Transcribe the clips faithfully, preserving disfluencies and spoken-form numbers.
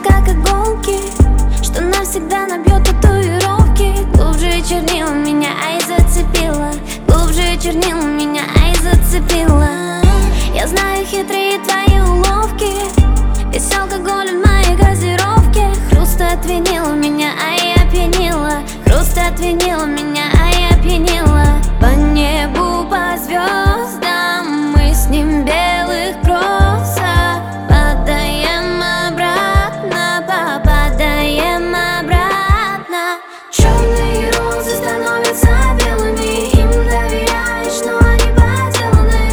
как иголки, что навсегда набьет татуировки. Глубже чернила меня, ай, зацепила. Глубже чернила меня, ай, зацепила. Я знаю хитрые твои уловки. Весь алкоголь в моей газировке. Хруст от винила меня, ай, опьянила. Хруст от винила меня, ай, опьянила. По небу, по звездам мы с ним белых кросса падаем обратно, попадаем обратно. Черные розы становятся белыми, им доверяешь, но они подделаны.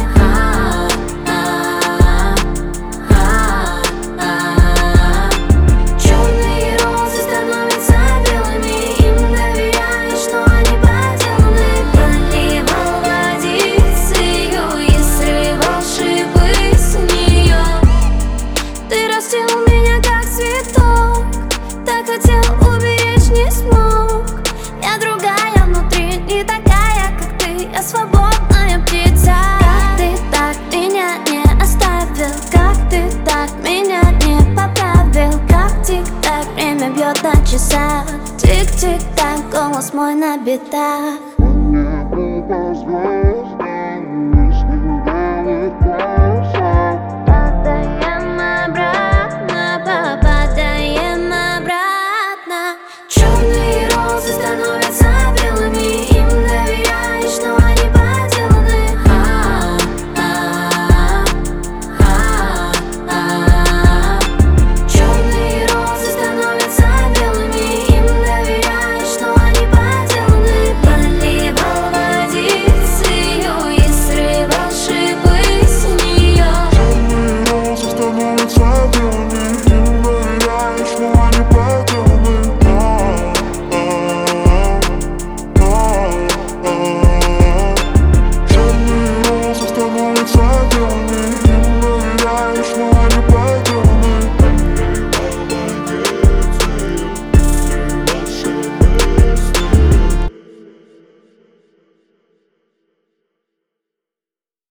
Черные розы становятся белыми, им доверяешь, но они подделаны. Проливал водицею и срывал шипы с нее. Ты растил меня как цветок, так хотел уберечь, не смог. Я другая внутри, не такая, как ты, я свободная птица. Как ты так меня не оставил, как ты так меня не поправил. Как тик-так, время бьет на часах. Тик-тик-так, голос мой на битах. По небу, по звездам